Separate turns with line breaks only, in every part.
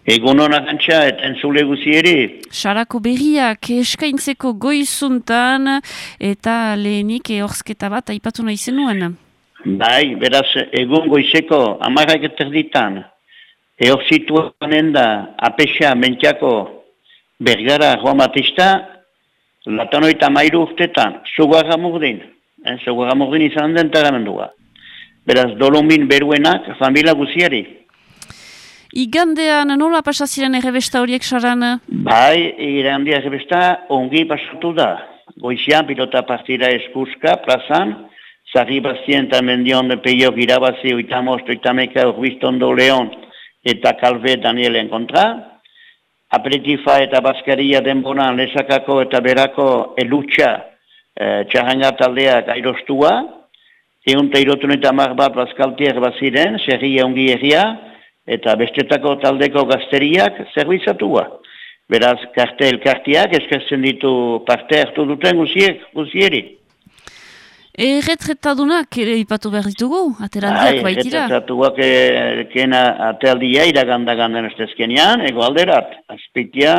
Egun honak antxa, eta entzule guzieri.
Sarako berriak eskaintzeko goizuntan eta lehenik ehorzketa bat aipatu nahi zenuen.
Bai, beraz, egun goizeko 11:00 ehorzituanen da Apexa Mentiako Bergara Romatista, latanoita 13 urtetan, Zugarra Murdin. Zugarra Murdin izan den tagamendua. Beraz, dolomin beruenak familia guzieri.
Igandean nola pasaziren errebesta horiek saran?
Bai, igandean errebesta ongi pasatu da. Goizian pilota partida eskuska, plazan, Sarri Bastien eta Mendion Peiok irabazi oitamost, oitameka Urbiztondo Leon eta Calve Danielen kontra. Aperitifa eta Baskaria denboran Lesakako eta Berako elutxa txarranga taldeak airostua. Eunta irotun bat Baskaltier baziren, serria ongi erria, eta bestetako taldeko gazteriak zerbitzatua. Beraz, kartiak eskertzen ditu parte hartu duten guzieri.
Erretretadunak ere ipatu behar ditugu, ateraldiak baitira?
Erretretaduak kena ateraldia iragandagandan estezkenean, ego alderat. Azpeitia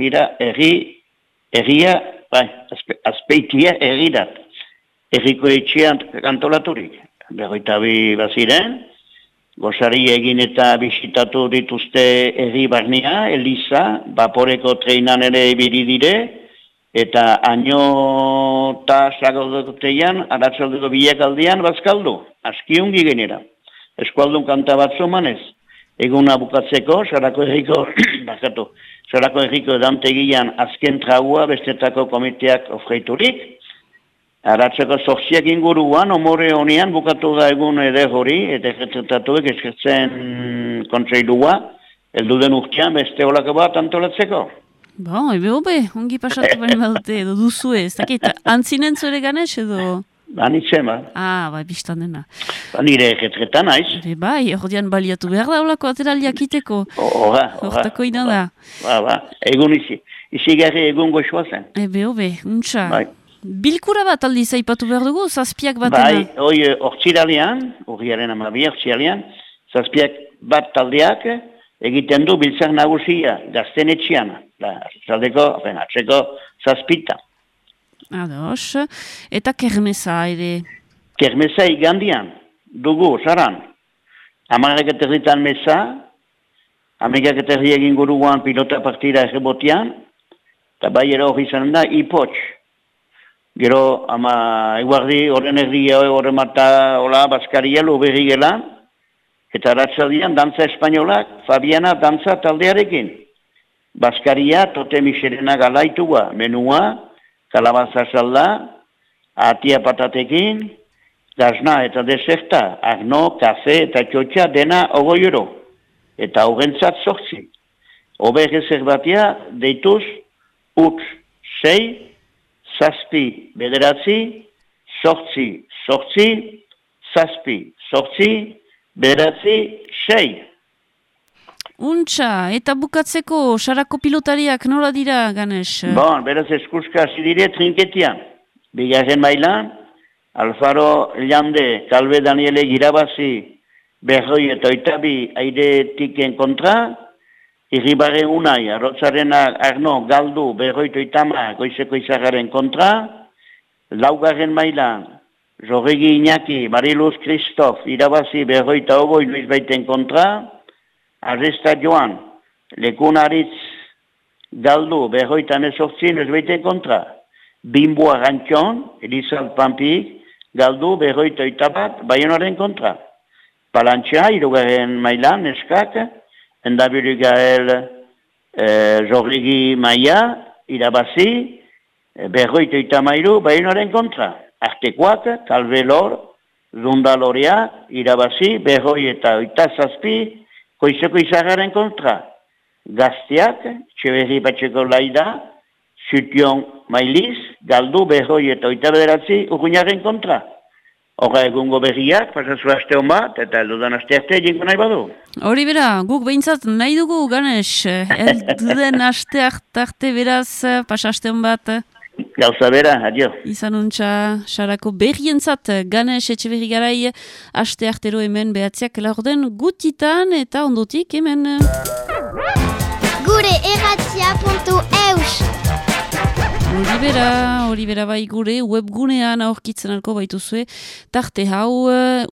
errirat. Erriko etxean kantolaturik. Berroitabi baziren, gozari egin eta bisitatu dituzte herri barnia, Eliza, Baporeko treinan ere ibili dire, eta aino eta sagodotean, aratzaldeko bilakaldian bazkaldu, askiongi genera. Eskualdun kanta bat zomanez, eguna bukatzeko, Sarako herriko edantegian azken traua bestetako komiteak ofreiturik, Aratzeko zorziak inguruan, omore honean bukatu da egun eder hori, eta erretretatuek eskertzen kontseilua, elduden urtean beste holako bat antolatzeko.
Ebe, ongi pasatu bani badute, edo duzue, ez dakit, antzinen zuere ganez edo?
Banitzen, ba.
Bai, biztan dena.
Nire erretretan, aiz?
Bai, ordean baliatu behar da holako ateraliak iteko. Hortako ina da.
Egun izigarri egun goxoa zen.
Ebe, untxa.
Bai.
Bilkura bat aldi zaipatu behar dugu, zazpiak batena?
Bai, ortsiralean, urriaren 12 ortsiralean, zazpiak bat taldeak egiten du biltzak nagusia, gazten etxian, atzeko zazpita.
Ados, eta kermesa ere?
Kermesa igandian, dugu, zaran. Amarrak eterritan mesa, amegak eterri egin guruan pilota partida errebotian, eta bai ero hori izan da, ipotx. Gero, eguardi, horren erdia, horren mata, hola, Baskaria, Luberri gela, eta ratzaldian, dantza espainolak, Fabiana dantza taldearekin. Baskaria, Tote Michelena galaitua, menua, kalabaza salda, atia patatekin, gazna eta deserta, arno, kafe eta txotxa dena 20 euro. Eta horrentzat 8. Ober reservatia, deituz, utz, 6, zazpi, bederatzi, sortzi, zazpi, bederatzi, 6.
Untxa, eta bukatzeko, Sarako pilotariak nola dira, Ganes?
Beraz eskuska hasi dire trinketian. Bigarren mailan, Alfaro Llande, Calve Daniele irabazi, berroi eta oitabi airetiken kontra, Irribarre unai, arrotzaren arno, galdu, berroito itama, goizeko izagaren kontra. Laugarren mailan, Jorregi Iñaki, Mariluz Kristof, irabazi berroita ogoi Luis Baiten kontra. Arresta Joan, Lekun Aritz, galdu, berroita mesortzin Luis Baiten kontra. Bimboa Rantxon, Elizal Pampik, galdu, berroita itabat, Bayonaren kontra. Palantxa, irugarren mailan, eskak, Endabiru Gael Jorregi Maia, irabazi, berroito itamairu, Bayonaren kontra. Artekoak, Kalvelor, Zundalorea, irabazi, berroi eta oitazazpi, koizeko izagaren kontra. Gazteak, Txeberri Patxeko Laida, Zution Mailiz, galdu, berroi eta oitabederatzi, urguinaren kontra. Horra egungo berriak, pasazu aste hon bat, eta eldudan aste arte jinko nahi badu.
Hori bera, guk behintzat nahi dugu, Ganes, elduden aste arte beraz, pasaste hon bat.
Gauza bera, adio.
Izan untxa, Sarako berrientzat, Ganes Etxeberri garai, aste artero hemen behatziak laurden gutitan, eta ondotik hemen. bera bai gure webgunean aurkitzen alko baituzue tarte hau